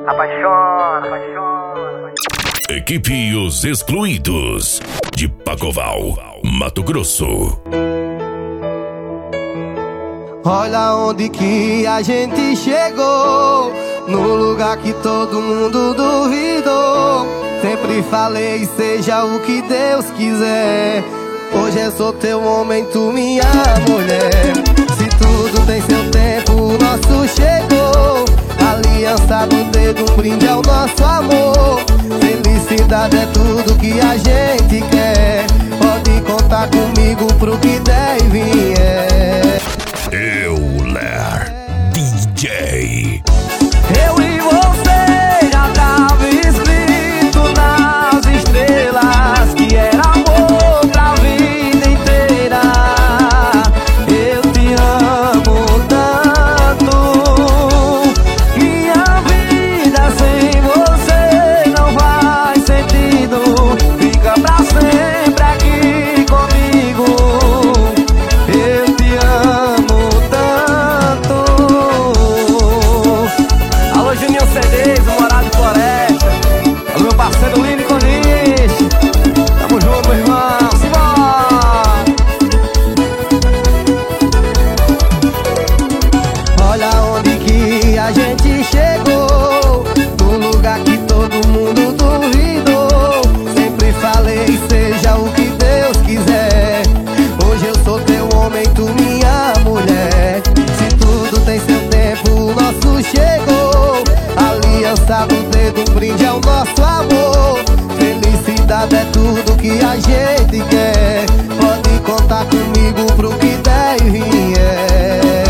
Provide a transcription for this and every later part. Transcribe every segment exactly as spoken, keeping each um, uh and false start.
Apaixona, apaixona. Equipe Os Excluídos, de Pacoval, Mato Grosso. Olha onde que a gente chegou, no lugar que todo mundo duvidou. Sempre falei, seja o que Deus quiser. Hoje é só teu momento, minha mulher. Se tudo tem seu tempo, o nosso chegou. Aliança do dedo, um brinde ao nosso amor. Felicidade é tudo que a gente quer. Pode contar comigo pro que der e vier. Euler D J. Eu e você já tava escrito nas estrelas que era amor pra vida inteira. Eu te amo tanto, minha vida sem você não faz sentido. Fica pra sempre aqui comigo. Eu te amo tanto. Alô, Juninho C Ds, Morado de Floresta. Alô, meu parceiro Lino e Coniche. Tamo junto, meu irmão. Simbora! Olha onde que a gente chegou, no lugar que todo mundo duvidou. Sempre falei, seja o que Deus quiser. Hoje eu sou teu homem, tu minha mulher. Se tudo tem seu tempo, o nosso chegou. Aliança do dedo, um brinde ao nosso amor. Felicidade é tudo que a gente quer. Pode contar comigo pro que der e vier.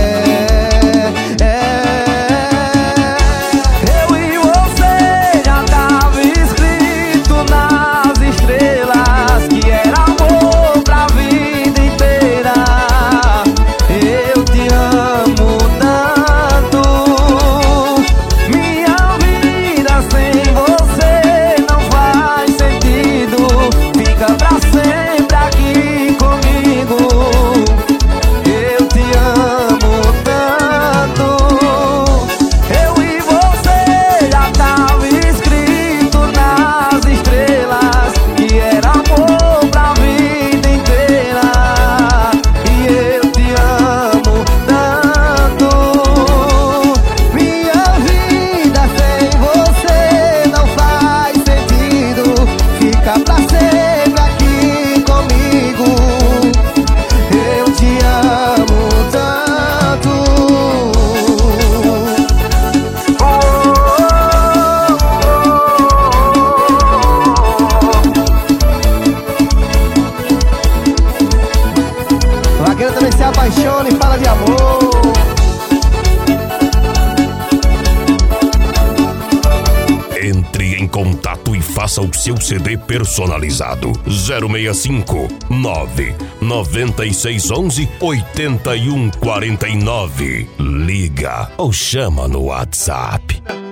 Eu e você já tava escrito nas estrelas que era amor pra vida inteira. Eu te amo tanto, minha vida sem você não faz sentido. Fica pra sempre aqui comigo. Eu te amo tanto. Eu e você já tava escrito nas estrelas que era amor pra vida inteira. E eu te amo tanto, minha vida sem você não faz sentido. Fica pra sempre aqui comigo. Eu te amo tanto. O vaqueiro também se apaixona e fala de amor. Entre em contato e faça o seu C D personalizado. zero seis cinco, nove nove seis um um, oito um quatro nove. Liga ou chama no WhatsApp.